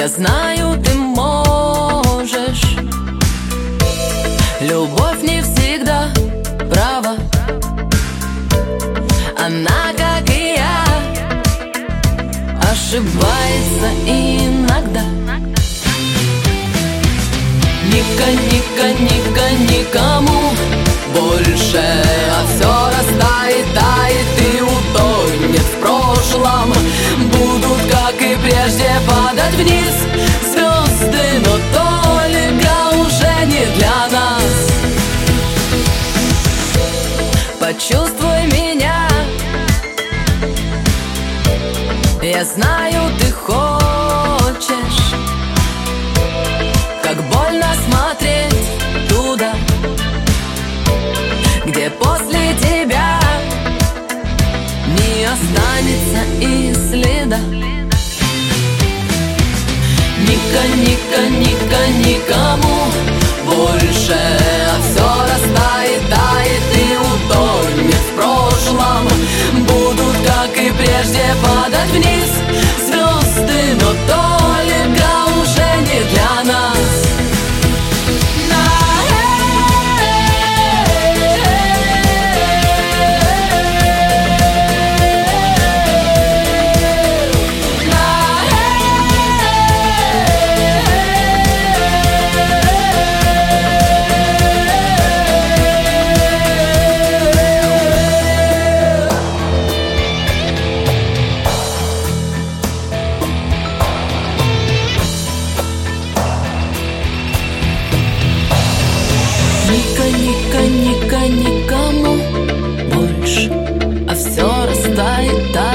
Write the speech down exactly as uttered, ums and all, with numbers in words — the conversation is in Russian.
Я знаю, ты можешь. Любовь не всегда права. Она, как и я, ошибается иногда. Ника, Ника, Ника, никому больше, а все растает, тает и утонет в прошлом. Будут, как и прежде, падать вниз звезды, но только уже не для нас. Почувствуй меня, я знаю, ты хочешь. Как больно смотреть туда, где после тебя не останется и следа. Ника, Ника, Ника, никому больше, а все растает, тает и утонет в прошлом. Будут, как и прежде, падать вниз звезды, но только уже не для нас. Ника, Ника, Ника, никому больше, а все растает,